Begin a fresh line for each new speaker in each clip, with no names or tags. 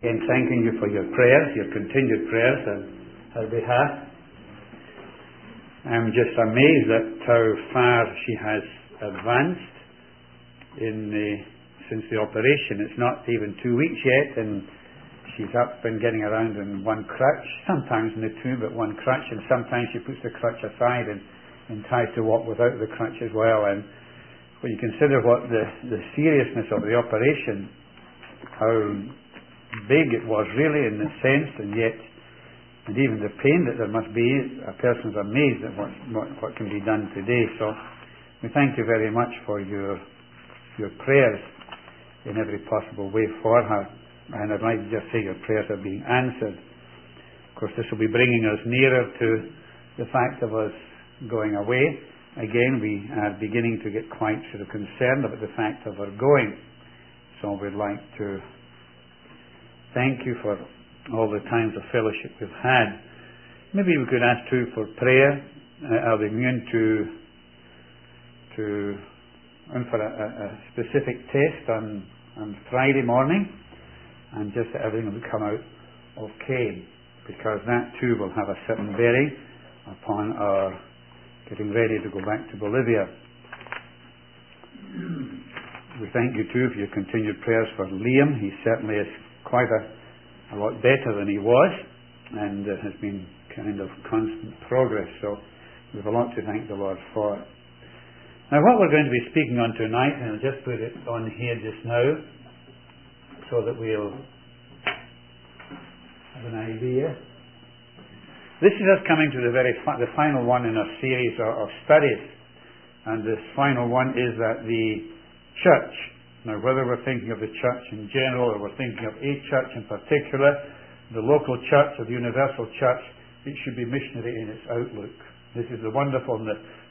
And thanking you for your prayers, your continued prayers on her behalf. I'm just amazed at how far she has advanced since the operation. It's not even 2 weeks yet, and she's up and getting around in one crutch, sometimes in the two, but one crutch, and sometimes she puts the crutch aside and tries to walk without the crutch as well. And when you consider what the seriousness of the operation, how big it was really in a sense, and even the pain that there must be, a person's amazed at what can be done today. So we thank you very much for your prayers in every possible way for her. And I'd like to just say your prayers are being answered. Of course, this will be bringing us nearer to the fact of us going away. Again, we are beginning to get quite sort of concerned about the fact of her going. So we'd like to thank you for all the times of fellowship we've had. Maybe we could ask too for prayer. Are they immune for a specific test on Friday morning, and just that everything will come out okay, because that too will have a certain bearing upon our getting ready to go back to Bolivia. We thank you too for your continued prayers for Liam. He certainly is quite a lot better than he was, and has been kind of constant progress. So we have a lot to thank the Lord for. Now, what we're going to be speaking on tonight, and I'll just put it on here just now, so that we'll have an idea. This is us coming to the final one in our series of studies, and this final one is that the church. Now, whether we're thinking of the church in general or we're thinking of a church in particular, the local church or the universal church, it should be missionary in its outlook. This is the wonderful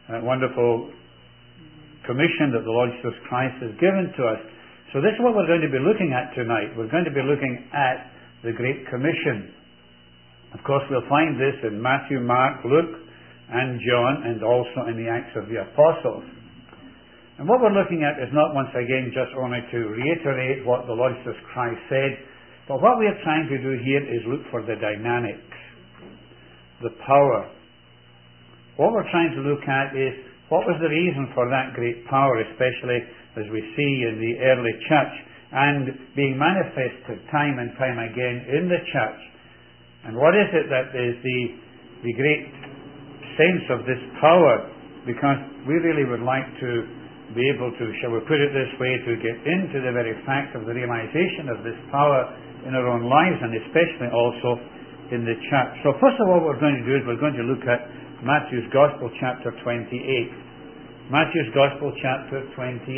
commission that the Lord Jesus Christ has given to us. So this is what we're going to be looking at tonight. We're going to be looking at the Great Commission. Of course, we'll find this in Matthew, Mark, Luke, and John, and also in the Acts of the Apostles. And what we're looking at is not, once again, just only to reiterate what the Lord Jesus Christ said, but what we are trying to do here is look for the dynamics, the power. What we're trying to look at is what was the reason for that great power, especially as we see in the early church, and being manifested time and time again in the church. And what is it that is the great sense of this power? Because we really would like to be able to, shall we put it this way, to get into the very fact of the realization of this power in our own lives, and especially also in the church. So first of all, what we're going to do is we're going to look at Matthew's Gospel, chapter 28. Matthew's Gospel, chapter 28.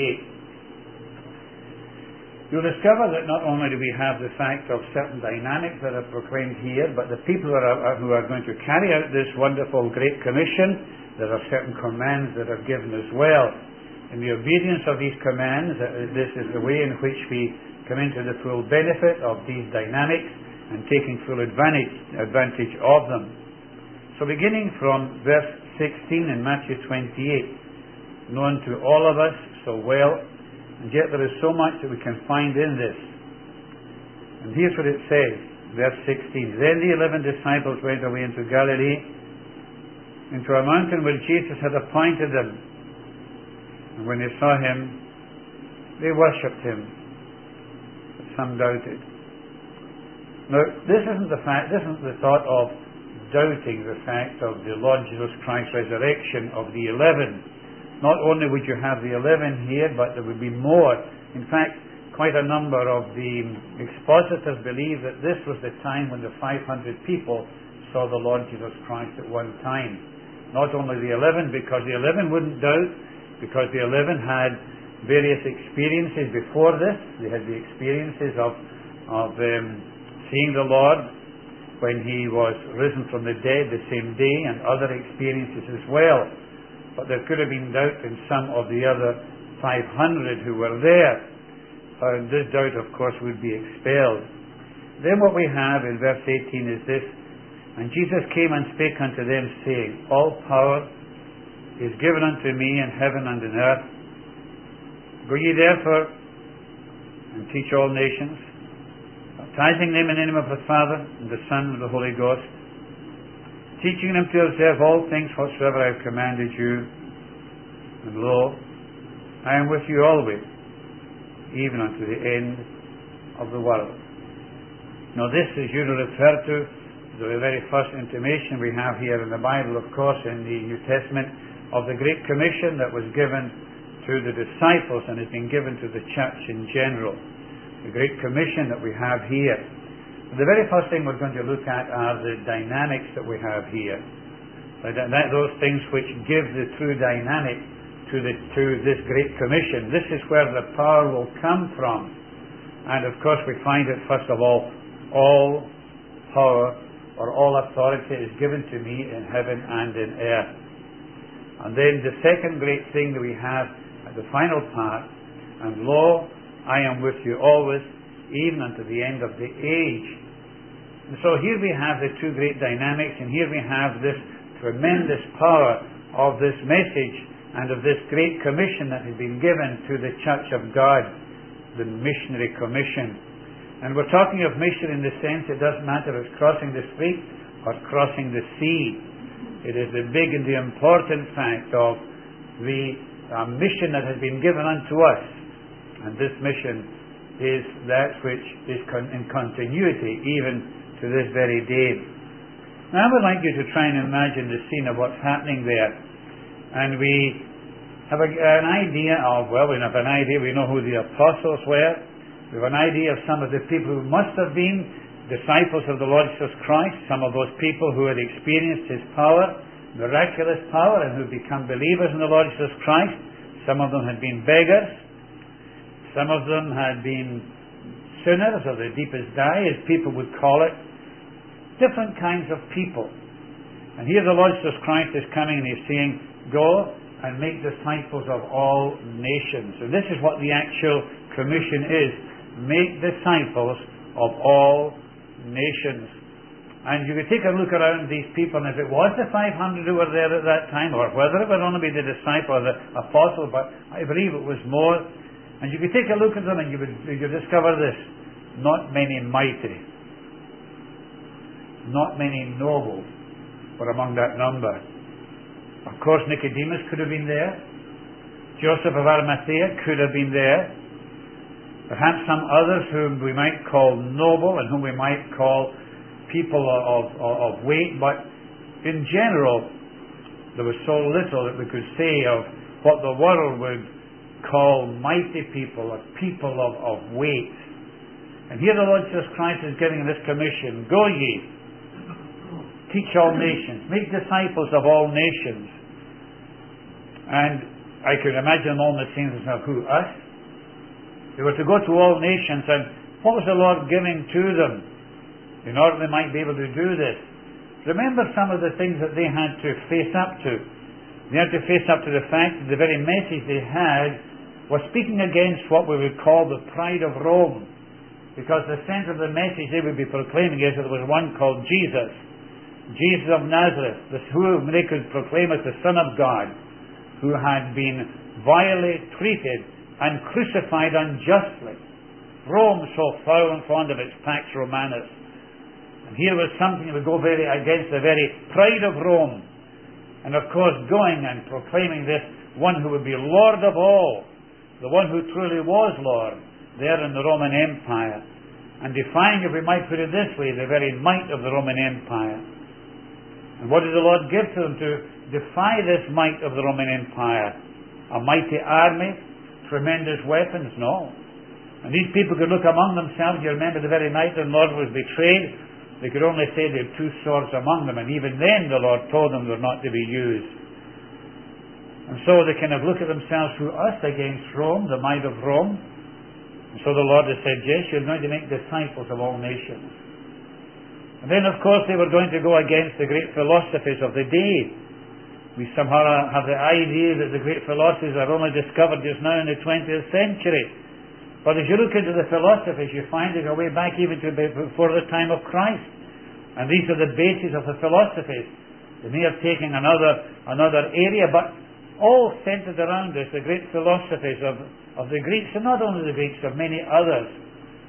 You'll discover that not only do we have the fact of certain dynamics that are proclaimed here, but the people who are going to carry out this wonderful Great Commission, there are certain commands that are given as well. In the obedience of these commands, this is the way in which we come into the full benefit of these dynamics and taking full advantage of them. So beginning from verse 16 in Matthew 28, known to all of us so well, and yet there is so much that we can find in this. And here's what it says, verse 16. Then the 11 disciples went away into Galilee, into a mountain where Jesus had appointed them. And when they saw him, they worshipped him, but some doubted. Now, this isn't the thought of doubting the fact of the Lord Jesus Christ's resurrection of the 11. Not only would you have the 11 here, but there would be more. In fact, quite a number of the expositors believe that this was the time when the 500 people saw the Lord Jesus Christ at one time. Not only the 11, because the 11 wouldn't doubt, because the 11 had various experiences before this. They had the experiences of seeing the Lord when he was risen from the dead the same day, and other experiences as well. But there could have been doubt in some of the other 500 who were there. And this doubt, of course, would be expelled. Then what we have in verse 18 is this: And Jesus came and spake unto them, saying, All power is given unto me in heaven and in earth. Go ye therefore and teach all nations, baptizing them in the name of the Father, and the Son, and the Holy Ghost, teaching them to observe all things whatsoever I have commanded you. And lo, I am with you always, even unto the end of the world. Now this is usually referred to the very first intimation we have here in the Bible, of course, in the New Testament, of the Great Commission that was given to the disciples and has been given to the church in general. The Great Commission that we have here. The very first thing we're going to look at are the dynamics that we have here. Those things which give the true dynamic to this Great Commission. This is where the power will come from. And of course we find it, first of all power or all authority is given to me in heaven and in earth. And then the second great thing that we have at the final part, and lo, I am with you always, even unto the end of the age. And so here we have the two great dynamics, and here we have this tremendous power of this message and of this great commission that has been given to the Church of God, the missionary commission. And we're talking of mission in the sense it doesn't matter if it's crossing the street or crossing the sea. It is the big and the important fact of the mission that has been given unto us. And this mission is that which is in continuity even to this very day. Now I would like you to try and imagine the scene of what's happening there. And we have an idea of, we know who the apostles were. We have an idea of some of the people who must have been disciples of the Lord Jesus Christ, some of those people who had experienced His power, miraculous power, and who had become believers in the Lord Jesus Christ. Some of them had been beggars. Some of them had been sinners of the deepest dye, as people would call it. Different kinds of people. And here the Lord Jesus Christ is coming and He's saying, go and make disciples of all nations. And this is what the actual commission is. Make disciples of all nations. And you could take a look around these people, and if it was the 500 who were there at that time, or whether it would only be the disciple or the apostle, but I believe it was more, and you could take a look at them and you would discover this: not many mighty, not many noble were among that number. Of course, Nicodemus could have been there. Joseph of Arimathea could have been there. Perhaps some others whom we might call noble and whom we might call people of weight, but in general there was so little that we could say of what the world would call mighty people, or people of weight. And here the Lord Jesus Christ is giving this commission: go ye, teach all nations, make disciples of all nations. And I could imagine all the scenes of who? Us? They were to go to all nations, and what was the Lord giving to them in order they might be able to do this? Remember some of the things that they had to face up to. They had to face up to the fact that the very message they had was speaking against what we would call the pride of Rome, because the center of the message they would be proclaiming is that there was one called Jesus of Nazareth, whom they could proclaim as the Son of God, who had been vilely treated and crucified unjustly. Rome so foul and fond of its Pax Romanus. And here was something that would go very against the very pride of Rome. And of course going and proclaiming this one who would be Lord of all, the one who truly was Lord there in the Roman Empire, and defying, if we might put it this way, the very might of the Roman Empire. And what did the Lord give to them to defy this might of the Roman Empire? A mighty army? Tremendous weapons? No. And these people could look among themselves. You remember the very night the Lord was betrayed, they could only say they had 2 swords among them, and even then the Lord told them they were not to be used. And so they kind of look at themselves, who? Us against Rome, the might of Rome. And so the Lord has said, yes, you're going to make disciples of all nations. And then of course they were going to go against the great philosophies of the day. We somehow have the idea that the great philosophies are only discovered just now in the 20th century. But as you look into the philosophies, you find they go way back even to before the time of Christ. And these are the bases of the philosophies. They may have taken another area, but all centered around us, the great philosophies of the Greeks, and not only the Greeks, of many others.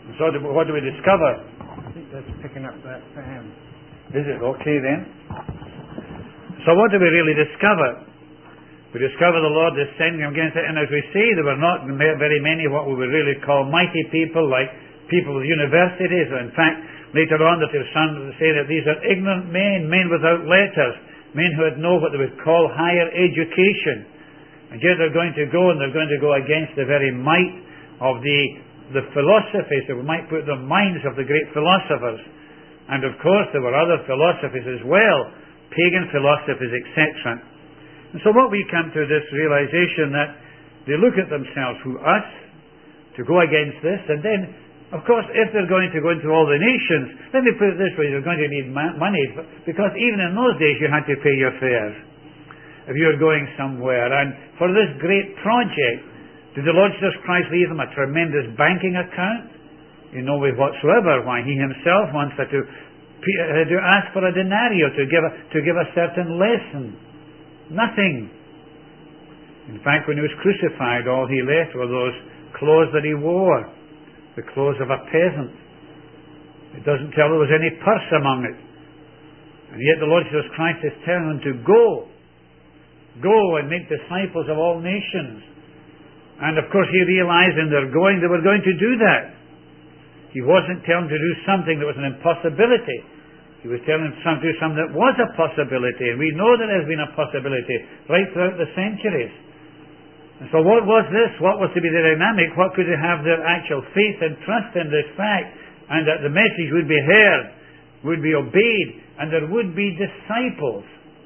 So what do we discover?
I think that's picking up that fan.
Is it? Okay then. So what do we really discover? We discover the Lord descending against it, and as we see, there were not very many what we would really call mighty people, like people with universities. In fact, later on that there's some that say that these are ignorant men, men without letters, men who had no what they would call higher education. And yet they're going to go, and they're going to go against the very might of the philosophies, that we might put the minds of the great philosophers. And of course there were other philosophies as well, pagan philosophies, etc. And so what we come to this realization that they look at themselves, who us, to go against this, and then, of course, if they're going to go into all the nations, let me put it this way, they're going to need money, because even in those days you had to pay your fares if you were going somewhere. And for this great project, did the Lord Jesus Christ leave them a tremendous banking account? In no way whatsoever. Why, He Himself wants to ask for a denario to give a certain lesson. Nothing. In fact, when He was crucified, all He left were those clothes that He wore, the clothes of a peasant. It doesn't tell there was any purse among it. And yet the Lord Jesus Christ is telling them to go and make disciples of all nations. And of course He realized in their going, they were going to do that. He wasn't telling them to do something that was an impossibility. He was telling them to do something that was a possibility. And we know that has been a possibility right throughout the centuries. And so what was this? What was to be the dynamic? What could they have their actual faith and trust in this fact? And that the message would be heard, would be obeyed, and there would be disciples.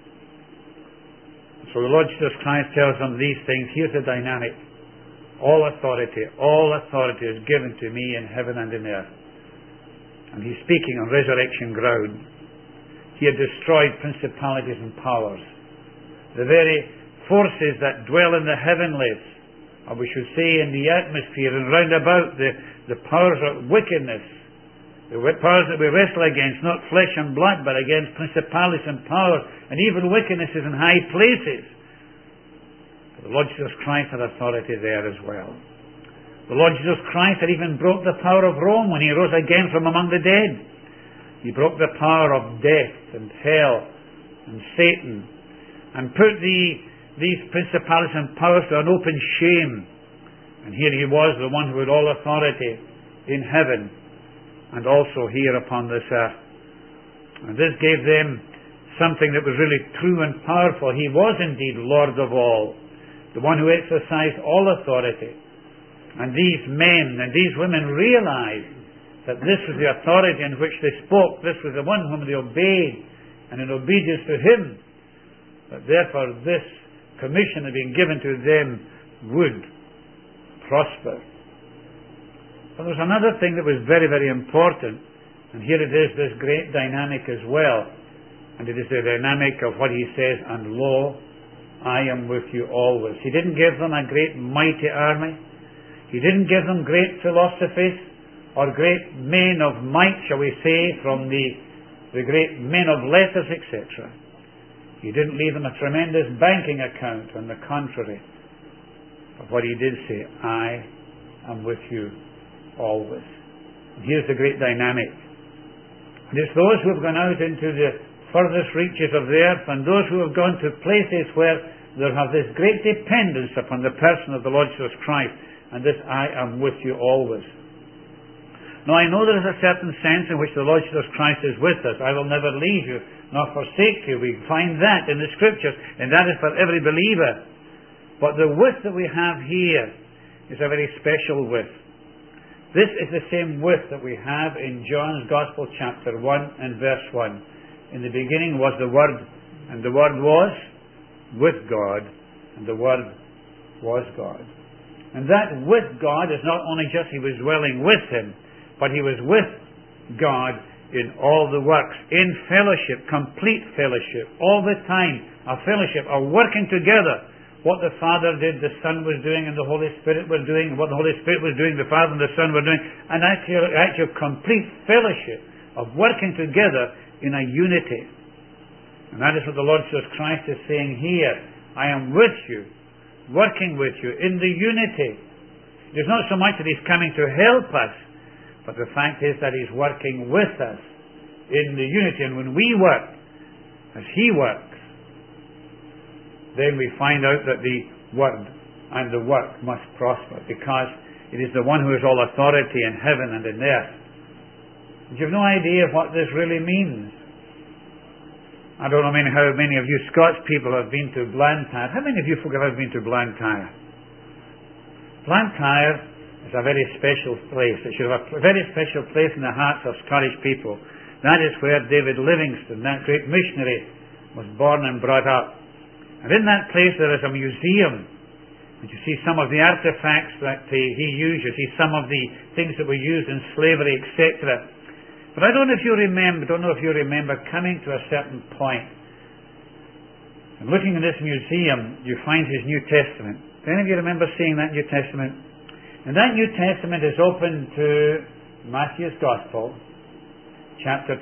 So the Lord Jesus Christ tells them these things. Here's the dynamic. All authority is given to me in heaven and in earth. And He's speaking on resurrection ground. He had destroyed principalities and powers. The very forces that dwell in the heavenlies, or we should say in the atmosphere and round about, the powers of wickedness, the powers that we wrestle against, not flesh and blood, but against principalities and powers, and even wickednesses in high places. The Lord Jesus Christ had authority there as well. The Lord Jesus Christ had even broke the power of Rome when He rose again from among the dead. He broke the power of death and hell and Satan, and put these principalities and powers to an open shame. And here He was, the one who had all authority in heaven and also here upon this earth. And this gave them something that was really true and powerful. He was indeed Lord of all, the one who exercised all authority. And these men and these women realized that this was the authority in which they spoke. This was the one whom they obeyed, and in obedience to Him, that therefore this commission had been given to them would prosper. But there was another thing that was very, very important, and here it is, this great dynamic as well. And it is the dynamic of what He says, and lo, I am with you always. He didn't give them a great mighty army. He didn't give them great philosophies or great men of might, shall we say, from the great men of letters, etc. He didn't leave them a tremendous banking account. On the contrary, but what He did say, I am with you always. And here's the great dynamic. And it's those who have gone out into the furthest reaches of the earth, and those who have gone to places where they have this great dependence upon the person of the Lord Jesus Christ, and this I am with you always. Now I know there is a certain sense in which the Lord Jesus Christ is with us. I will never leave you nor forsake you. We find that in the Scriptures, and that is for every believer. But the with that we have here is a very special with. This is the same with that we have in John's Gospel chapter 1 and verse 1. In the beginning was the Word, and the Word was with God, and the Word was God. And that with God is not only just He was dwelling with Him, but He was with God in all the works, in fellowship, complete fellowship, all the time, a fellowship, a working together. What the Father did, the Son was doing, and the Holy Spirit was doing. What the Holy Spirit was doing, the Father and the Son were doing. An actual complete fellowship of working together in a unity. And that is what the Lord Jesus Christ is saying here. I am with you, working with you in the unity. It is not so much that He's coming to help us, but the fact is that He's working with us in the unity. And when we work as He works, then we find out that the Word and the work must prosper, because it is the one who has all authority in heaven and in earth. You have no idea what this really means. I don't know how many of you Scots people have been to Blantyre. How many of you folk have ever been to Blantyre? Blantyre is a very special place. It should have a very special place in the hearts of Scottish people. That is where David Livingstone, that great missionary, was born and brought up. And in that place there is a museum. And you see some of the artifacts that he used. You see some of the things that were used in slavery, etc. But I don't know if you remember coming to a certain point and looking in this museum, you find his New Testament. Do any of you remember seeing that New Testament? And that New Testament is open to Matthew's Gospel, chapter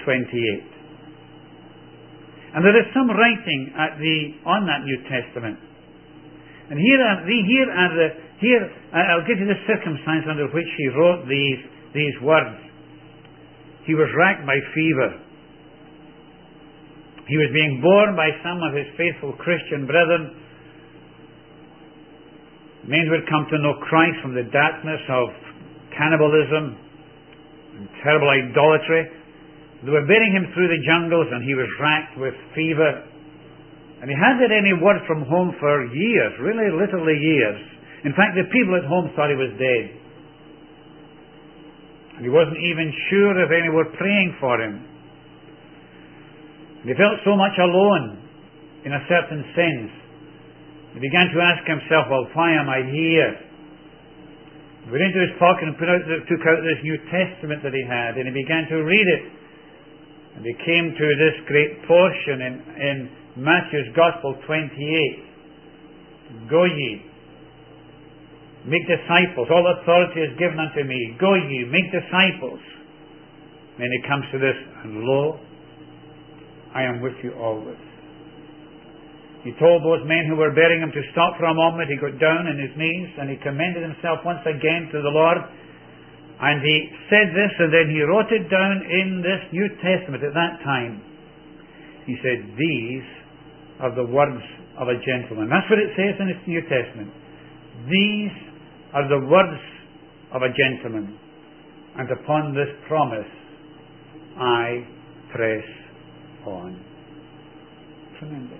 28. And there is some writing on that New Testament. And here I'll give you the circumstance under which he wrote these words. He was racked by fever. He was being borne by some of his faithful Christian brethren, men who had come to know Christ from the darkness of cannibalism and terrible idolatry. They were bearing him through the jungles, and he was racked with fever. And he hadn't had any word from home for years, really literally years. In fact, the people at home thought he was dead. And he wasn't even sure if any were praying for him. And he felt so much alone, in a certain sense. He began to ask himself, well, why am I here? He went into his pocket and took out this New Testament that he had, and he began to read it. And he came to this great portion in Matthew's Gospel 28. Go ye, make disciples. All authority is given unto me. Go ye, make disciples. Then he comes to this, and lo, I am with you always. He told those men who were bearing him to stop for a moment. He got down on his knees and he commended himself once again to the Lord. And he said this, and then he wrote it down in this New Testament at that time. He said, these are the words of a gentleman. That's what it says in the New Testament. These are the words of a gentleman. And upon this promise, I press on. Tremendous.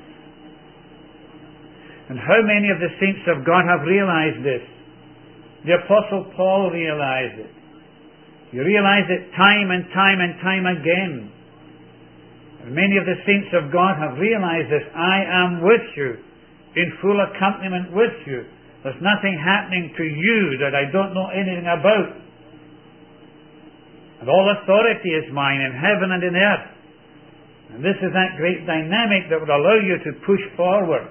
And how many of the saints of God have realized this? The Apostle Paul realized it. He realized it time and time and time again. And many of the saints of God have realized this. I am with you, in full accompaniment with you. There's nothing happening to you that I don't know anything about. And all authority is mine in heaven and in earth. And this is that great dynamic that would allow you to push forward.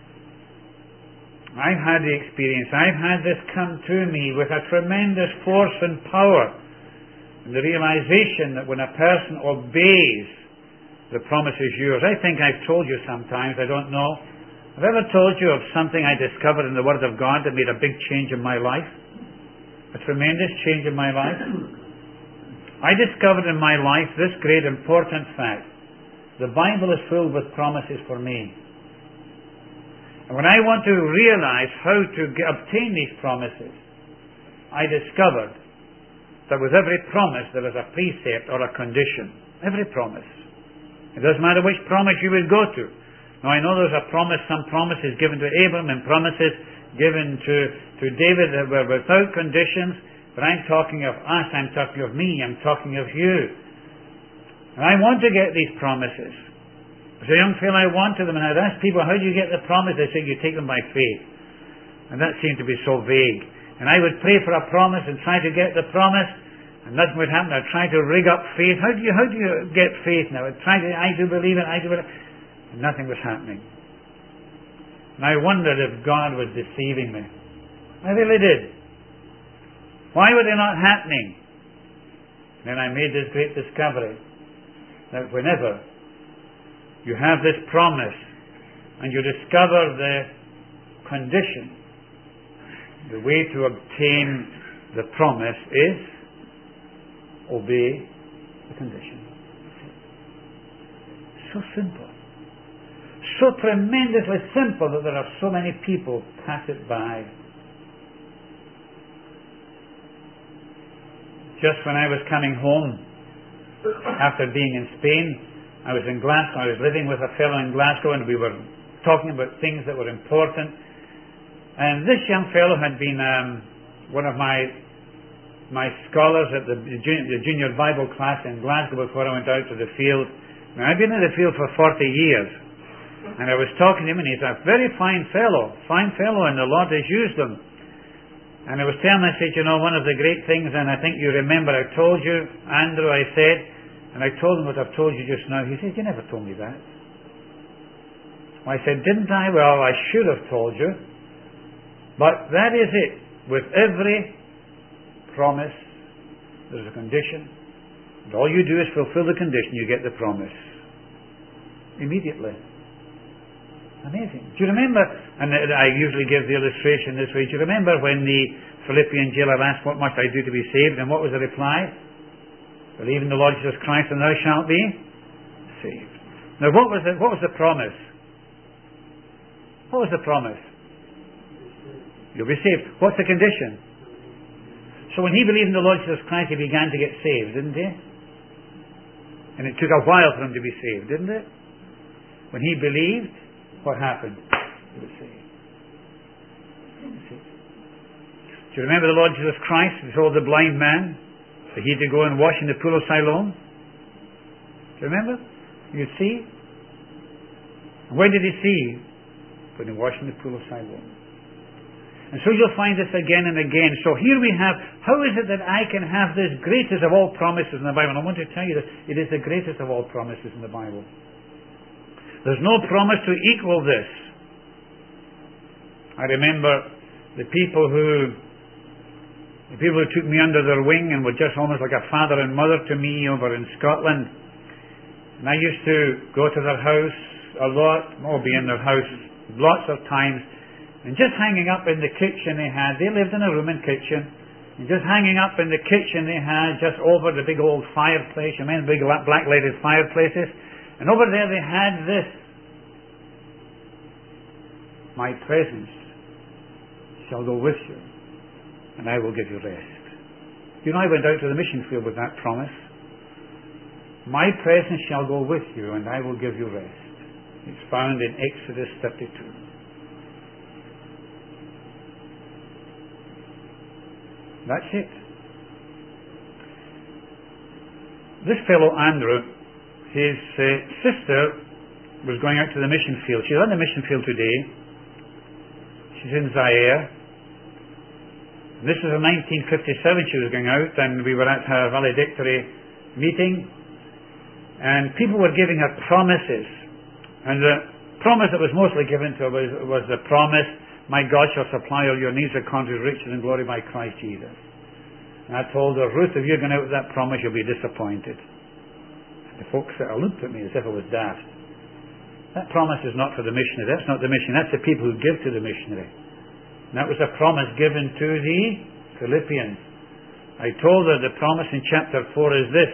I've had the experience. I've had this come to me with a tremendous force and power. And the realization that when a person obeys, the promise is yours. I think I've told you sometimes, I don't know. Have I ever told you of something I discovered in the Word of God that made a big change in my life? A tremendous change in my life? I discovered in my life this great important fact. The Bible is filled with promises for me. And when I want to realize how to obtain these promises, I discovered that with every promise there is a precept or a condition. Every promise. It doesn't matter which promise you will go to. Now I know there's some promises given to Abram and promises given to David that were without conditions, but I'm talking of us, I'm talking of me, I'm talking of you. And I want to get these promises. As a young fellow, I wanted them, and I'd ask people, how do you get the promise? They say, you take them by faith. And that seemed to be so vague. And I would pray for a promise and try to get the promise, and nothing would happen. I'd try to rig up faith. How do you get faith now? I do believe it, and nothing was happening. And I wondered if God was deceiving me. I really did. Why were they not happening? Then I made this great discovery, that whenever you have this promise and you discover the condition, the way to obtain the promise is obey the condition. So simple. So tremendously simple that there are so many people pass it by. Just when I was coming home after being in Spain, I was in Glasgow. I was living with a fellow in Glasgow, and we were talking about things that were important. And this young fellow had been one of my scholars at the junior Bible class in Glasgow before I went out to the field. Now, I've been in the field for 40 years, and I was talking to him, and he's a very fine fellow, and the Lord has used him. And I was telling him, I said, one of the great things, and I think you remember I told you, Andrew, I said, and I told him what I've told you just now. He said, you never told me that. Well, I said, didn't I? Well, I should have told you. But that is it. With every promise, there's a condition. And all you do is fulfill the condition, you get the promise. Immediately. Amazing. Do you remember, and I usually give the illustration this way, do you remember when the Philippian jailer asked, what must I do to be saved? And what was the reply? Believe in the Lord Jesus Christ and thou shalt be saved. Now what was the promise? What was the promise? You'll be saved. What's the condition? So when he believed in the Lord Jesus Christ, he began to get saved, didn't he? And it took a while for him to be saved, didn't it? When he believed, what happened? He was saved. Do you remember the Lord Jesus Christ who told the blind man that he had to go and wash in the pool of Siloam? Do you remember? You see? When did he see? When he washed in the pool of Siloam. And so you'll find this again and again. So here we have, how is it that I can have this greatest of all promises in the Bible? And I want to tell you that it is the greatest of all promises in the Bible. There's no promise to equal this. I remember the people who took me under their wing and were just almost like a father and mother to me over in Scotland. And I used to go to their house a lot, or be in their house lots of times. And just hanging up in the kitchen they lived in a room and kitchen, and just hanging up in the kitchen they had, just over the big old fireplace, big black-lighted fireplaces, and over there they had this, my presence shall go with you, and I will give you rest. I went out to the mission field with that promise. My presence shall go with you, and I will give you rest. It's found in Exodus 32. That's it. This fellow Andrew, his sister was going out to the mission field. She's on the mission field today. She's in Zaire. This was in 1957 she was going out, and we were at her valedictory meeting, and people were giving her promises. And the promise that was mostly given to her was the promise, my God shall supply all your needs according to his riches and glory by Christ Jesus. And I told her, Ruth, if you're going out with that promise, you'll be disappointed. And the folks sort of looked at me as if I was daft. That promise is not for the missionary. That's not the missionary. That's the people who give to the missionary. And that was a promise given to the Philippians. I told her the promise in chapter 4 is this.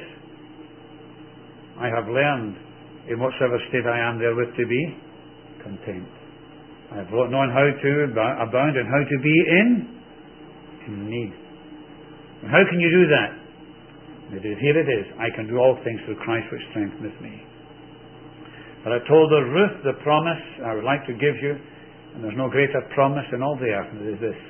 I have learned in whatsoever state I am therewith to be content. I have known how to abound and how to be in need. And how can you do that? Here it is. I can do all things through Christ which strengtheneth me. But I told her, Ruth, the promise I would like to give you, and there's no greater promise in all the earth, and it is this.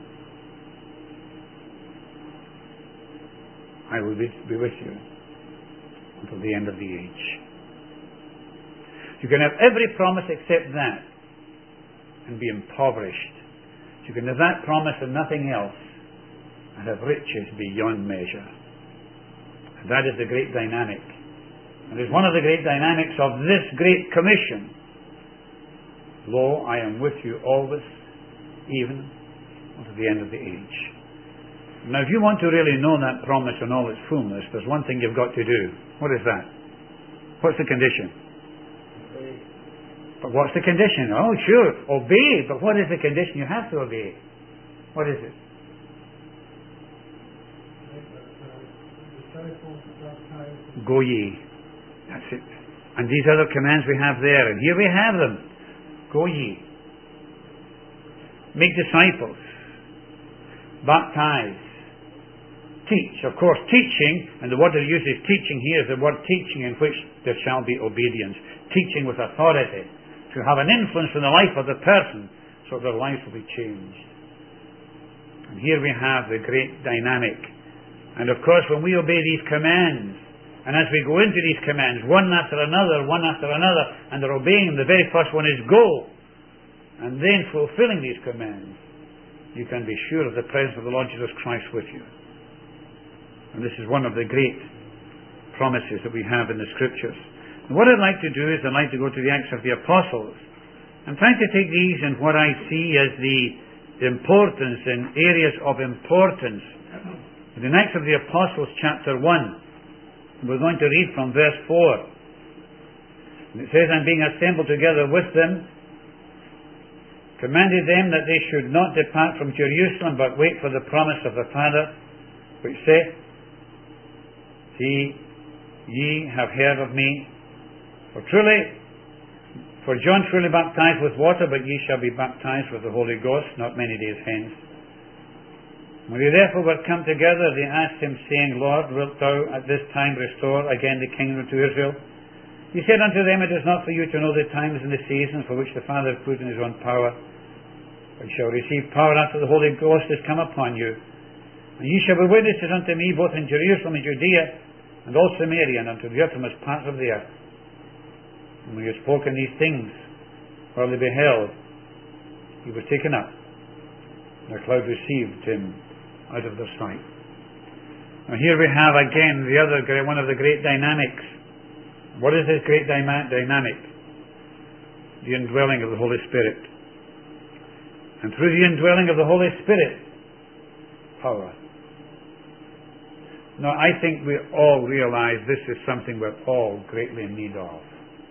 I will be with you until the end of the age. You can have every promise except that and be impoverished. You can have that promise and nothing else and have riches beyond measure. And that is the great dynamic. And it's one of the great dynamics of this great commission. Lo, I am with you always, even unto the end of the age. Now, if you want to really know that promise in all its fullness, there's one thing you've got to do. What is that? What's the condition?
Obey.
But what's the condition? Oh, sure, obey. But what is the condition? You have to obey. What is it?
Besides
Go ye. That's it. And these other commands we have there, and here we have them. Go ye. Make disciples. Baptize. Teach. Of course, teaching, and the word that uses teaching here is the word teaching in which there shall be obedience. Teaching with authority. To have an influence in the life of the person so their lives will be changed. And here we have the great dynamic. And of course, when we obey these commands, and as we go into these commands, one after another, and they're obeying them, the very first one is go. And then fulfilling these commands, you can be sure of the presence of the Lord Jesus Christ with you. And this is one of the great promises that we have in the Scriptures. And what I'd like to do is I'd like to go to the Acts of the Apostles. I'm trying to take these and what I see as the importance and areas of importance. In Acts of the Apostles chapter 1, we're going to read from verse 4. And it says, and being assembled together with them, commanded them that they should not depart from Jerusalem, but wait for the promise of the Father, which saith, See, ye have heard of me. For John truly baptized with water, but ye shall be baptized with the Holy Ghost not many days hence. When they therefore were come together, they asked him, saying, Lord, wilt thou at this time restore again the kingdom to Israel? He said unto them, It is not for you to know the times and the seasons for which the Father hath put in his own power, but ye shall receive power after the Holy Ghost is come upon you. And ye shall be witnesses unto me both in Jerusalem and Judea, and all Samaria, and unto the uttermost parts of the earth. And when he had spoken these things, while they beheld, he was taken up, and a cloud received him out of their sight. Now here we have again one of the great dynamics. What is this great dynamic? The indwelling of the Holy Spirit. And through the indwelling of the Holy Spirit, power. Now, I think we all realize this is something we're all greatly in need of.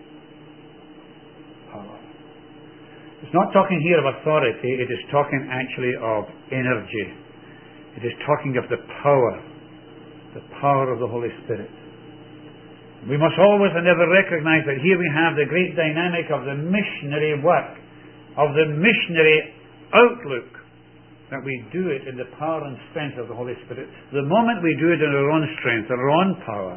Power. It's not talking here of authority, it is talking actually of energy. It is talking of the power of the Holy Spirit. We must always and ever recognize that here we have the great dynamic of the missionary work, of the missionary outlook, that we do it in the power and strength of the Holy Spirit. The moment we do it in our own strength, our own power,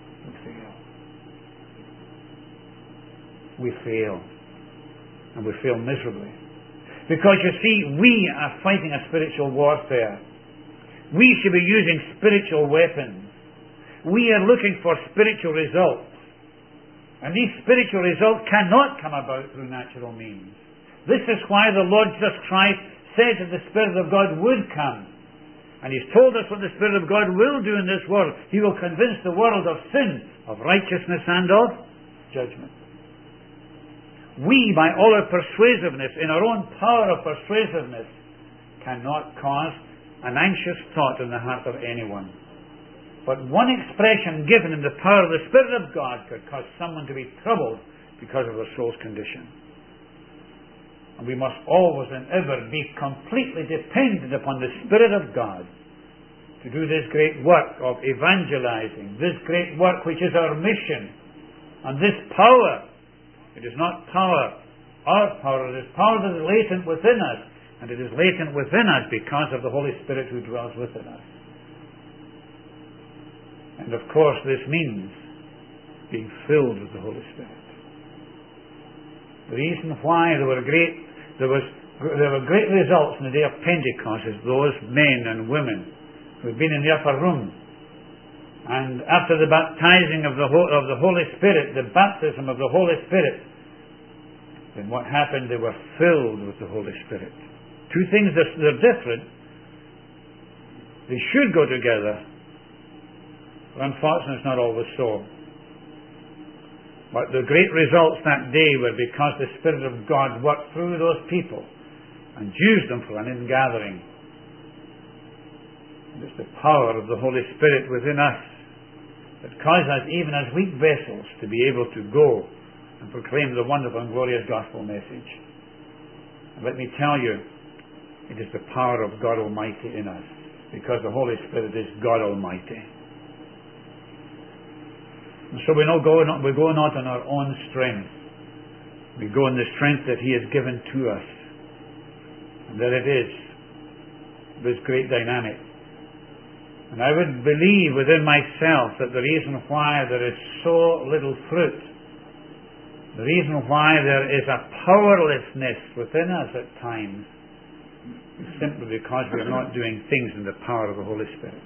we fail. And we fail miserably. Because you see, we are fighting a spiritual warfare. We should be using spiritual weapons. We are looking for spiritual results. And these spiritual results cannot come about through natural means. This is why the Lord Jesus Christ said that the Spirit of God would come. And He's told us what the Spirit of God will do in this world. He will convince the world of sin, of righteousness, and of judgment. We, by all our persuasiveness, in our own power of persuasiveness, cannot cause an anxious thought in the heart of anyone. But one expression given in the power of the Spirit of God could cause someone to be troubled because of their soul's condition. And we must always and ever be completely dependent upon the Spirit of God to do this great work of evangelizing, this great work which is our mission. And this power, it is not power, our power, it is power that is latent within us. And it is latent within us because of the Holy Spirit who dwells within us. And of course this means being filled with the Holy Spirit. The reason why there were great results in the day of Pentecost is those men and women who had been in the upper room, and after the baptizing of the Holy Spirit, the baptism of the Holy Spirit, then what happened? They were filled with the Holy Spirit. Two things that are different. They should go together, but unfortunately it's not always so. But the great results that day were because the Spirit of God worked through those people and used them for an ingathering. And it's the power of the Holy Spirit within us that causes us, even as weak vessels, to be able to go and proclaim the wonderful and glorious gospel message. And let me tell you, it is the power of God Almighty in us, because the Holy Spirit is God Almighty. So we go not on our own strength. We go in the strength that He has given to us. And that it is this great dynamic. And I would believe within myself that the reason why there is so little fruit, the reason why there is a powerlessness within us at times, is simply because we are not doing things in the power of the Holy Spirit.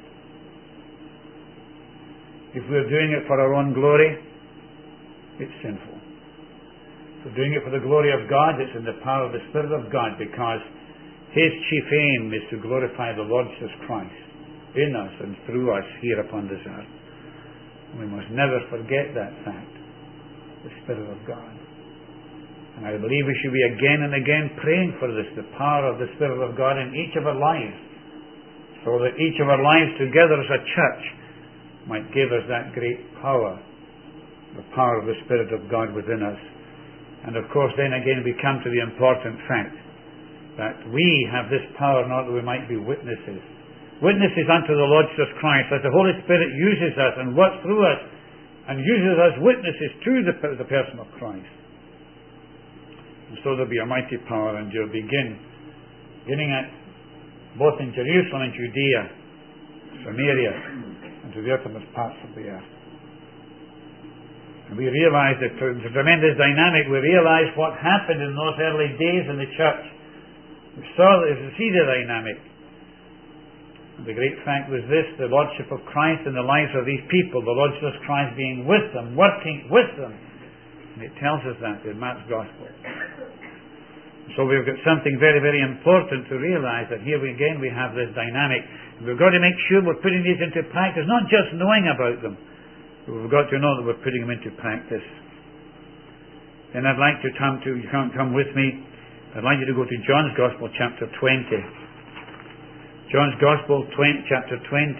If we're doing it for our own glory, it's sinful. If we're doing it for the glory of God, it's in the power of the Spirit of God, because His chief aim is to glorify the Lord Jesus Christ in us and through us here upon this earth. We must never forget that fact, the Spirit of God. And I believe we should be again and again praying for this, the power of the Spirit of God in each of our lives, so that each of our lives together as a church might give us that great power, the power of the Spirit of God within us. And of course then again we come to the important fact that we have this power not that we might be witnesses. Witnesses unto the Lord Jesus Christ, that the Holy Spirit uses us and works through us and uses us witnesses to the person of Christ. And so there'll be a mighty power, and you'll beginning at both in Jerusalem and Judea, Samaria, and to the uttermost parts of the earth. And we realize that it's a tremendous dynamic. We realize what happened in those early days in the church. We see the dynamic. And the great fact was this: the Lordship of Christ in the lives of these people, the Lord Jesus Christ being with them, working with them. And it tells us that in Mark's Gospel. So we've got something very, very important to realize, that here again we have this dynamic. And we've got to make sure we're putting these into practice, not just knowing about them, but we've got to know that we're putting them into practice. Then I'd like to you can't come with me, I'd like you to go to John's Gospel, chapter 20. John's Gospel, chapter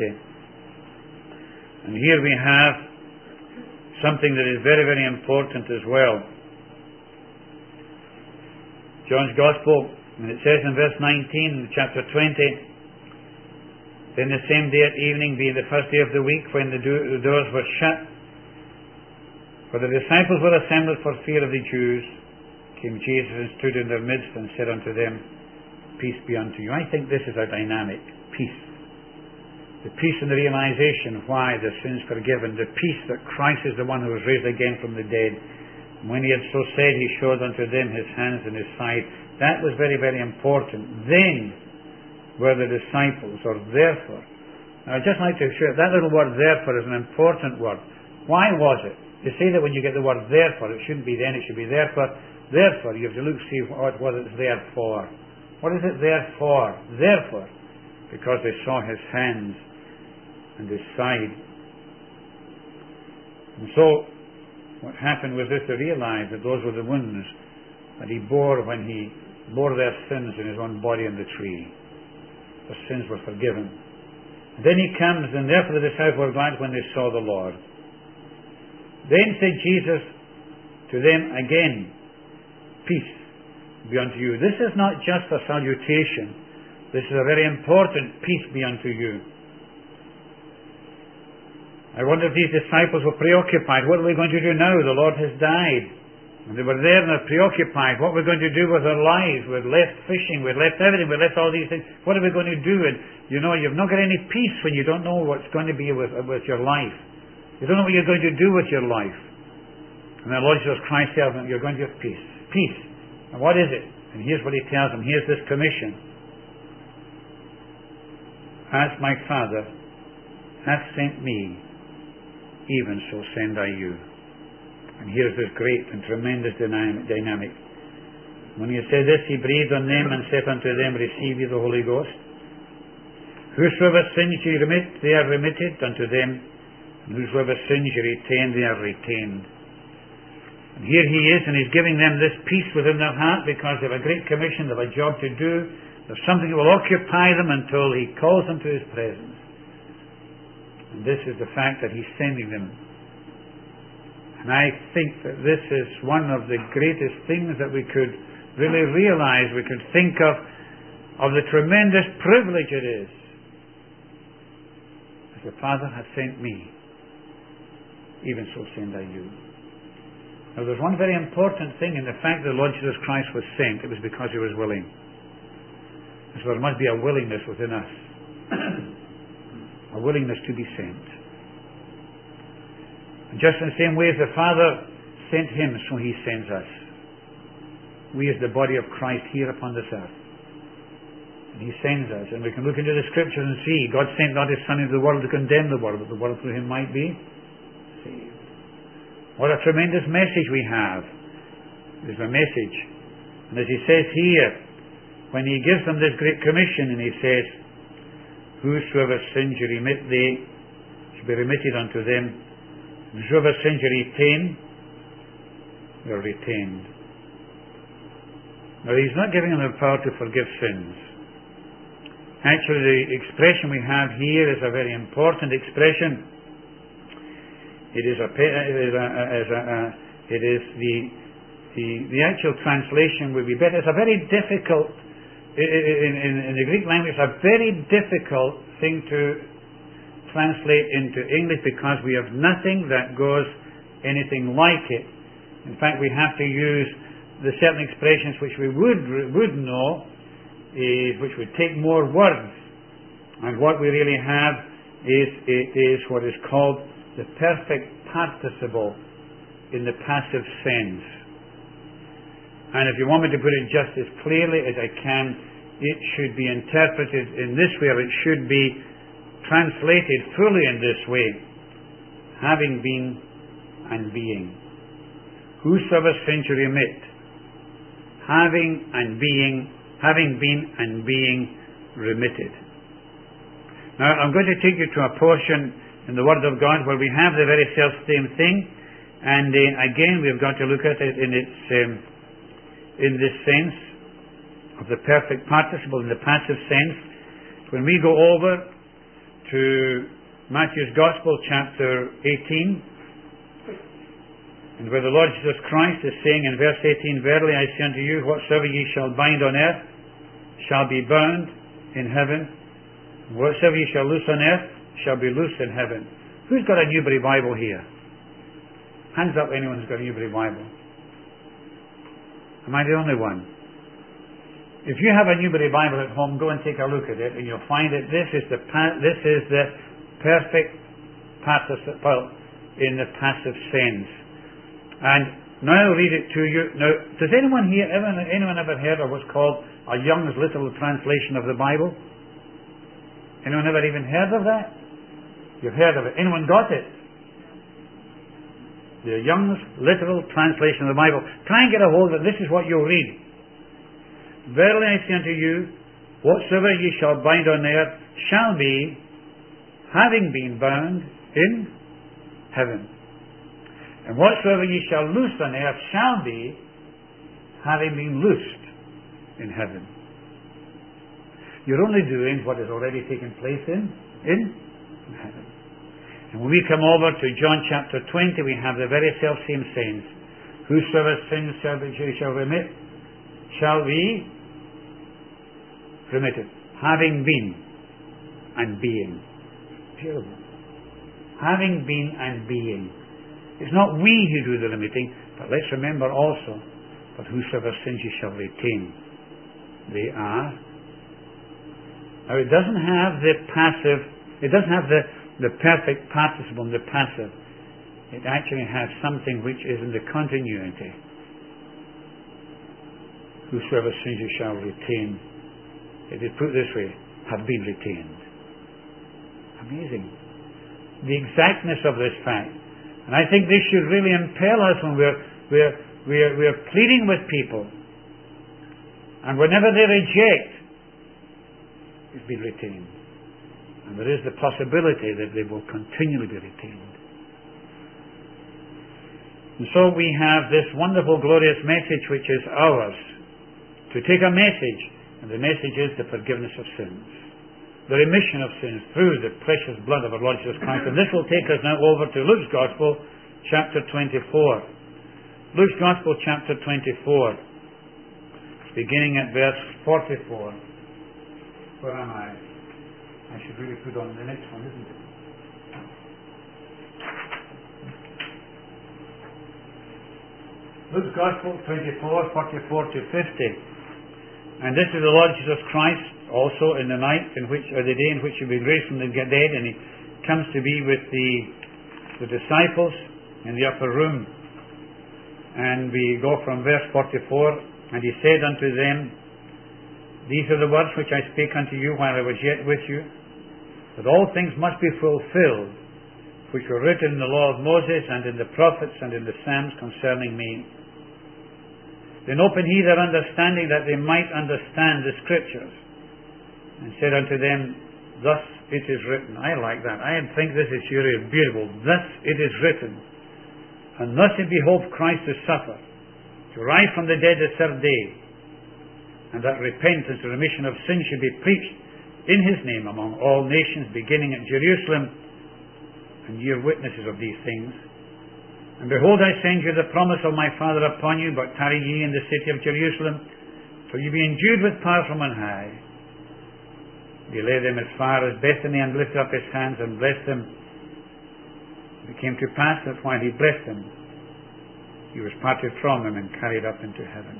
20. And here we have something that is very, very important as well. John's Gospel, and it says in verse 19, chapter 20, then the same day at evening, being the first day of the week, when the doors were shut, for the disciples were assembled for fear of the Jews, came Jesus and stood in their midst and said unto them, peace be unto you. I think this is a dynamic peace. The peace in the realization why the sins forgiven. The peace that Christ is the one who was raised again from the dead. And when He had so said, He showed unto them His hands and His side. That was very, very important. Then were the disciples, or therefore. Now I'd just like to show that little word therefore is an important word. Why was it? You say that when you get the word therefore, it shouldn't be then, it should be therefore. Therefore, you have to look see what it's there for. What is it there for? Therefore, because they saw His hands and His side. And so, what happened was this: to realize that those were the wounds that He bore when He bore their sins in His own body on the tree. Their sins were forgiven. And then He comes, and therefore the disciples were glad when they saw the Lord. Then said Jesus to them again, peace be unto you. This is not just a salutation. This is a very important peace be unto you. I wonder if these disciples were preoccupied. What are we going to do now? The Lord has died. And they were there and they're preoccupied. What are we going to do with our lives? We've left fishing, we've left everything, we've left all these things. What are we going to do? And you've not got any peace when you don't know what's going to be with your life. You don't know what you're going to do with your life. And the Lord Jesus Christ tells them, you're going to have peace. Peace. And what is it? And here's what He tells them. Here's this commission. As my Father hath sent me, even so send I you. And here's this great and tremendous dynamic. When He said this, He breathed on them and said unto them, receive ye the Holy Ghost. Whosoever sins ye remit, they are remitted unto them. And whosoever sins ye retain, they are retained. And here He is, and He's giving them this peace within their heart, because they have a great commission, they have a job to do. There's something that will occupy them until He calls them to His presence. And this is the fact that He's sending them. And I think that this is one of the greatest things that we could really realize, we could think of the tremendous privilege it is. As the Father hath sent me, even so send I you. Now there's one very important thing in the fact that the Lord Jesus Christ was sent. It was because He was willing. And so there must be a willingness within us. A willingness to be sent. And just in the same way as the Father sent Him, so He sends us. We as the body of Christ here upon this earth. And He sends us. And we can look into the Scriptures and see God sent not His Son into the world to condemn the world, but the world through Him might be saved. What a tremendous message we have. It is a message. And as He says here, when He gives them this great commission, and He says, whosoever sins you remit, they shall be remitted unto them. Whosoever sins you retain, they are retained. Now He's not giving them the power to forgive sins. Actually, the expression we have here is a very important expression. It is the actual translation would be better. It's a very difficult, in the Greek language, it's a very difficult thing to translate into English because we have nothing that goes anything like it. In fact, we have to use the certain expressions which we would know, which would take more words. And what we really have is what is called the perfect participle in the passive sense. And if you want me to put it just as clearly as I can, it should be interpreted in this way, or it should be translated fully in this way: having been and being. Whosoever sins you remit, having been and being remitted. Now I'm going to take you to a portion in the Word of God where we have the very self-same thing, and again we've got to look at it in this sense of the perfect participle, in the passive sense. When we go over to Matthew's Gospel, chapter 18, and where the Lord Jesus Christ is saying in verse 18, verily I say unto you, whatsoever ye shall bind on earth shall be bound in heaven, whatsoever ye shall loose on earth shall be loosed in heaven. Who's got a Newbury Bible here? Hands up anyone who's got a Newbury Bible. Am I the only one? If you have a Newbury Bible at home, go and take a look at it, and you'll find that this is the perfect participle in the passive sense. And now I'll read it to you. Now, does anyone here ever heard of what's called a Young's Literal Translation of the Bible? Anyone ever even heard of that? You've heard of it. Anyone got it? The Young's Literal Translation of the Bible. Try and get a hold of it. This is what you'll read. Verily I say unto you, whatsoever ye shall bind on earth shall be, having been bound in heaven. And whatsoever ye shall loose on earth shall be, having been loosed in heaven. You're only doing what has already taken place in heaven. And when we come over to John chapter 20, we have the very self-same sense. Whosoever sins shall remit, shall be remitted. Having been and being. Terrible. Having been and being. It's not we who do the remitting, but let's remember also, but whosoever sins ye shall retain. They are. Now it doesn't have the passive, it doesn't have the perfect participle in the passive. It actually has something which is in the continuity. Whosoever sins you shall retain. It is put this way, have been retained. Amazing. The exactness of this fact. And I think this should really impel us when we're pleading with people. And whenever they reject, it's been retained. And there is the possibility that they will continually be retained. And so we have this wonderful, glorious message which is ours. To take a message, and the message is the forgiveness of sins. The remission of sins through the precious blood of our Lord Jesus Christ. And this will take us now over to Luke's Gospel, chapter 24. Luke's Gospel, chapter 24. Beginning at verse 44. Where am I? I should really put on the next one, isn't it? Luke's Gospel 24, 44 to 50. And this is the Lord Jesus Christ also in the night in which, or the day in which he will be raised from the dead, and he comes to be with the disciples in the upper room. And we go from verse 44, and he said unto them, These are the words which I spake unto you while I was yet with you, that all things must be fulfilled, which were written in the law of Moses, and in the prophets, and in the Psalms concerning me. Then opened he their understanding, that they might understand the Scriptures, and said unto them, Thus it is written. I like that. I think this is really beautiful. Thus it is written. And thus it behoved Christ to suffer, to rise from the dead the third day, and that repentance and remission of sins should be preached in his name among all nations, beginning at Jerusalem. And ye are witnesses of these things. And behold, I send you the promise of my Father upon you, but tarry ye in the city of Jerusalem, till ye be endued with power from on high. He led them as far as Bethany, and lifted up his hands and blessed them. It came to pass that while he blessed them, he was parted from them and carried up into heaven.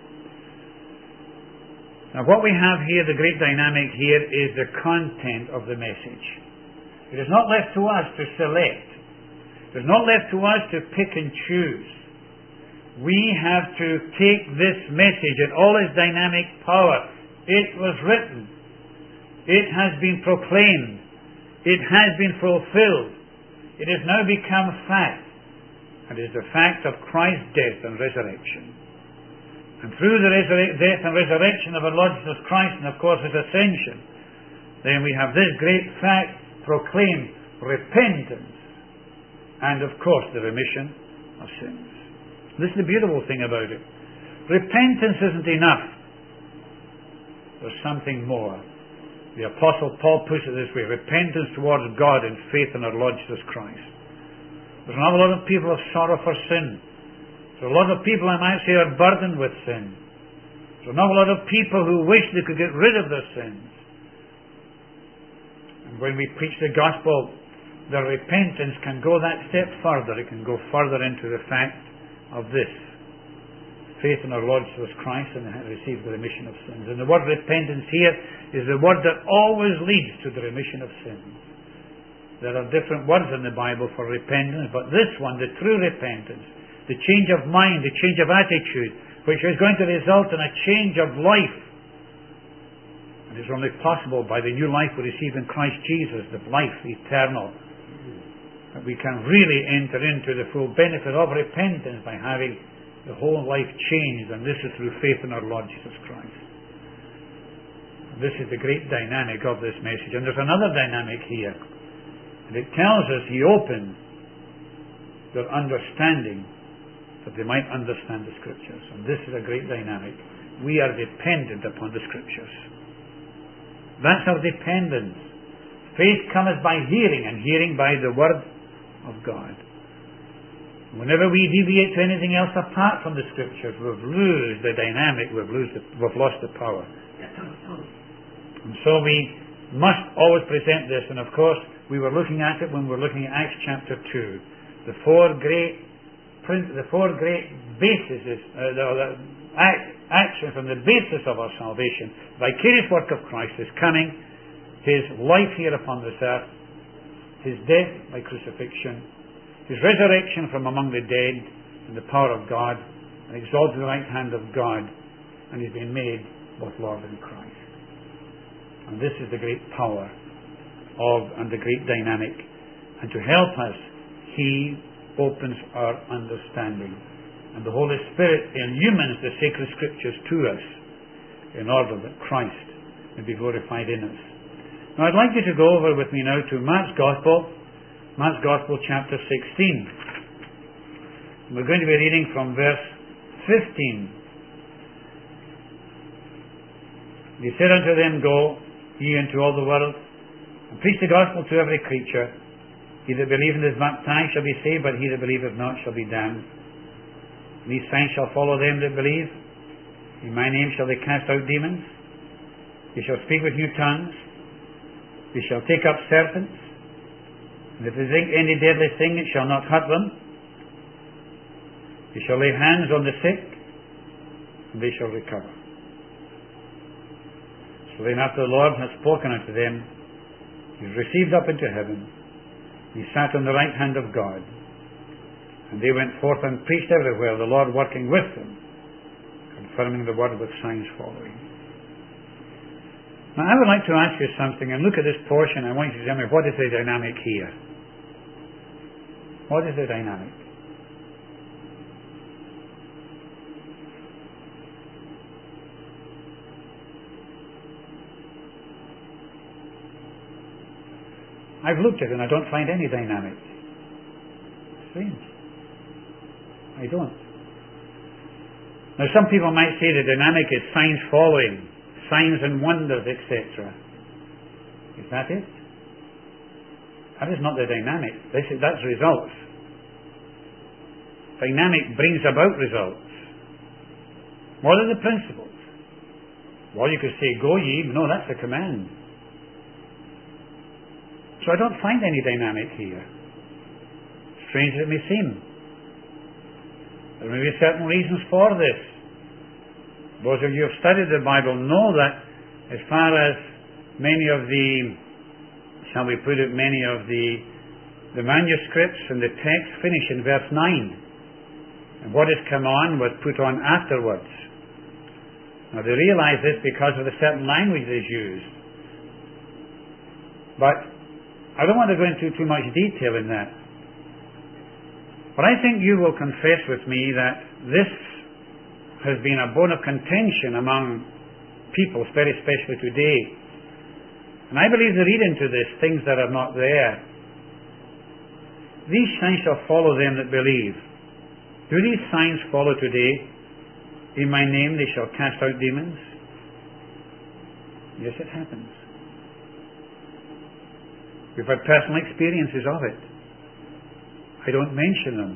Now what we have here, the great dynamic here, is the content of the message. It is not left to us to select. It is not left to us to pick and choose. We have to take this message in all its dynamic power. It was written. It has been proclaimed. It has been fulfilled. It has now become fact. And it is the fact of Christ's death and resurrection. And through the death and resurrection of our Lord Jesus Christ, and of course his ascension, then we have this great fact proclaimed: repentance, and of course the remission of sins. This is the beautiful thing about it. Repentance isn't enough. There's something more. The Apostle Paul puts it this way: repentance towards God and faith in our Lord Jesus Christ. There's an awful lot of people of sorrow for sin. There's a lot of people, I might say, are burdened with sin. There's an awful lot of people who wish they could get rid of their sins. And when we preach the gospel, their repentance can go that step further. It can go further into the fact of this: faith in our Lord Jesus Christ and receive the remission of sins. And the word repentance here is the word that always leads to the remission of sins. There are different words in the Bible for repentance, but this one, the true repentance, the change of mind, the change of attitude, which is going to result in a change of life. And it's only possible by the new life we receive in Christ Jesus, the life eternal. That we can really enter into the full benefit of repentance by having the whole life changed, and this is through faith in our Lord Jesus Christ. This is the great dynamic of this message. And there's another dynamic here. And it tells us he opened their understanding that they might understand the Scriptures. And this is a great dynamic. We are dependent upon the Scriptures. That's our dependence. Faith cometh by hearing, and hearing by the Word of God. Whenever we deviate to anything else apart from the Scriptures, we've lost the dynamic, we've lost the power. And so we must always present this. And of course, we were looking at it when we were looking at Acts chapter 2. The four great bases, the actions and the basis of our salvation: vicarious work of Christ, his coming, his life here upon this earth, his death by crucifixion, his resurrection from among the dead in the power of God, and exalted to the right hand of God, and he's been made both Lord and Christ. And this is the great power and the great dynamic. And to help us, he opens our understanding. And the Holy Spirit illumines the sacred Scriptures to us in order that Christ may be glorified in us. Now I'd like you to go over with me now to Mark's Gospel chapter 16. We're going to be reading from verse 15. He said unto them, Go ye into all the world, and preach the gospel to every creature. He that believeth and is baptized shall be saved, but he that believeth not shall be damned. And these signs shall follow them that believe. In my name shall they cast out demons. They shall speak with new tongues. They shall take up serpents. And if they drink any deadly thing, it shall not hurt them. They shall lay hands on the sick, and they shall recover. So then after the Lord had spoken unto them, he was received up into heaven. He sat on the right hand of God. And they went forth and preached everywhere, the Lord working with them, confirming the word with signs following. Now I would like to ask you something, and look at this portion. I want you to tell me, what is the dynamic here? What is the dynamic? I've looked at it and I don't find any dynamic. Strange. I don't. Now some people might say the dynamic is signs following, signs and wonders, etc. Is that it? That is not the dynamic. That's results. Dynamic brings about results. What are the principles? Well, you could say, go ye. No, that's a command. So I don't find any dynamic here. Strange as it may seem. There may be certain reasons for this. Those of you who have studied the Bible know that as far as many of the, shall we put it, many of the manuscripts and the text finish in verse 9. And what has come on was put on afterwards. Now they realize this because of the certain language that is used. But I don't want to go into too much detail in that. But I think you will confess with me that this has been a bone of contention among people, very especially today. And I believe they read into this things that are not there. These signs shall follow them that believe. Do these signs follow today? In my name they shall cast out demons. Yes, it happens. We've had personal experiences of it. I don't mention them.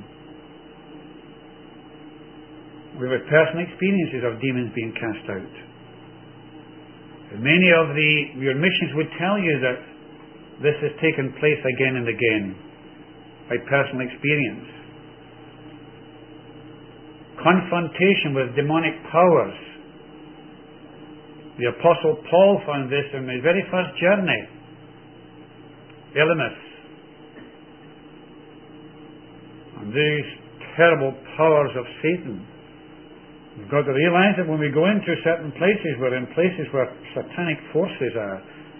We've had personal experiences of demons being cast out. And many of your missions would tell you that this has taken place again and again by personal experience. Confrontation with demonic powers. The Apostle Paul found this in his very first journey. Elymas. And these terrible powers of Satan. We've got to realize that when we go into certain places, we're in places where satanic forces are.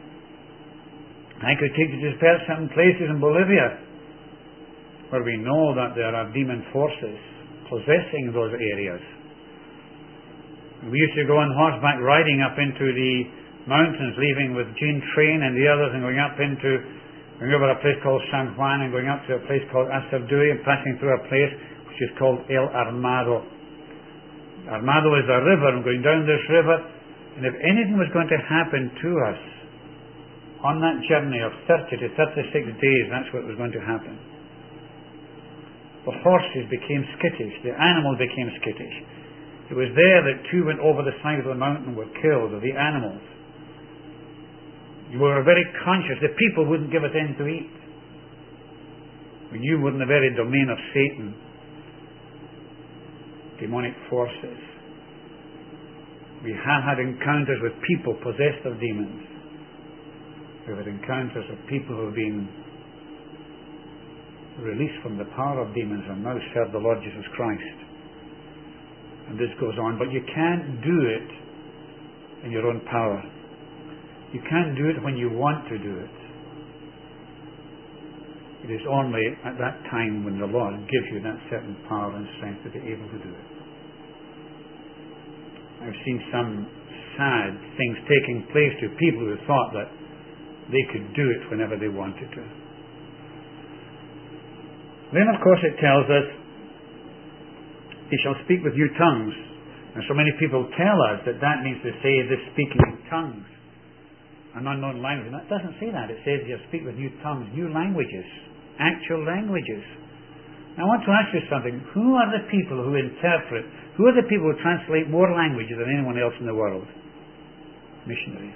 I could take you to certain places in Bolivia where we know that there are demon forces possessing those areas. We used to go on horseback riding up into the mountains, leaving with Jean Train and the others and going over a place called San Juan and going up to a place called Aserdui and passing through a place which is called El Armado. Armado is a river, and going down this river, and if anything was going to happen to us on that journey of 30 to 36 days, that's what was going to happen. The horses became skittish, the animals became skittish. It was there that two went over the side of the mountain and were killed, of the animals. We were very conscious. The people wouldn't give us anything to eat. We knew we were in the very domain of Satan. Demonic forces. We have had encounters with people possessed of demons. We've had encounters of people who have been released from the power of demons and now serve the Lord Jesus Christ. And this goes on. But you can't do it in your own power. You can't do it when you want to do it. It is only at that time when the Lord gives you that certain power and strength to be able to do it. I've seen some sad things taking place to people who thought that they could do it whenever they wanted to. Then, of course, it tells us, "He shall speak with new tongues." And so many people tell us that means to say this speaking in tongues, an unknown language. And that doesn't say that. It says you'll speak with new tongues, new languages, actual languages. Now I want to ask you something. Who are the people who interpret? Who are the people who translate more languages than anyone else in the world? Missionaries.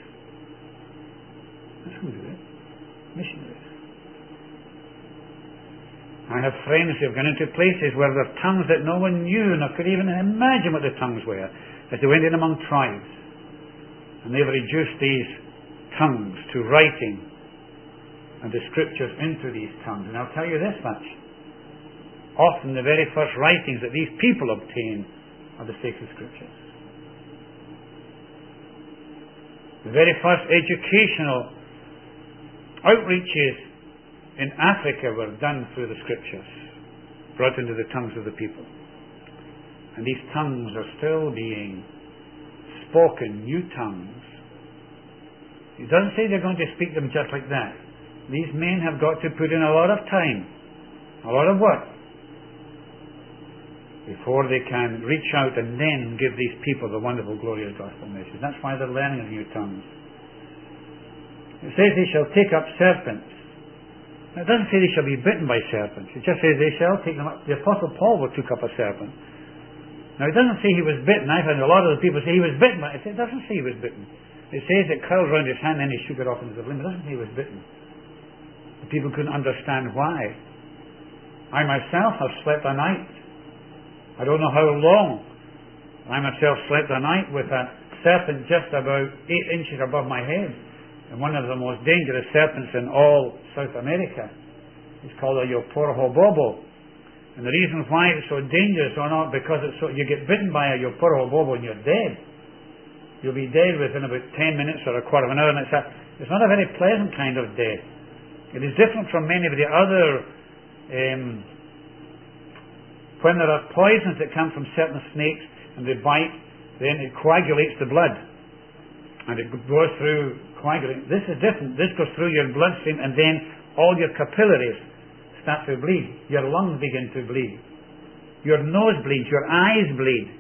That's who do it. Missionaries. I have friends who have gone into places where there are tongues that no one knew, nor could even imagine what the tongues were, as they went in among tribes. And they've reduced these tongues to writing and the scriptures into these tongues. And I'll tell you this much. Often the very first writings that these people obtain are the sacred scriptures. The very first educational outreaches in Africa were done through the scriptures, brought into the tongues of the people. And these tongues are still being spoken, new tongues. It doesn't say they're going to speak them just like that. These men have got to put in a lot of time, a lot of work, before they can reach out and then give these people the wonderful, glorious gospel message. That's why they're learning of new tongues. It says they shall take up serpents. Now, it doesn't say they shall be bitten by serpents. It just says they shall take them up. The Apostle Paul took up a serpent. Now, it doesn't say he was bitten. I've heard a lot of the people say he was bitten, but it doesn't say he was bitten. It says it curled around his hand and he shook it off into the limb. It doesn't say he was bitten. The people couldn't understand why. I myself have slept a night. I don't know how long. I myself slept a night with a serpent just about 8 inches above my head. And one of the most dangerous serpents in all South America. It's called a Yoporohobobo. And the reason why it's so dangerous or not, because it's so, you get bitten by a Yoporohobobo and you're dead. You'll be dead within about 10 minutes or a quarter of an hour. And it's not a very pleasant kind of death. It is different from many of the other, when there are poisons that come from certain snakes and they bite, then it coagulates the blood. And it goes through coagulating. This is different. This goes through your bloodstream and then all your capillaries start to bleed. Your lungs begin to bleed. Your nose bleeds. Your eyes bleed.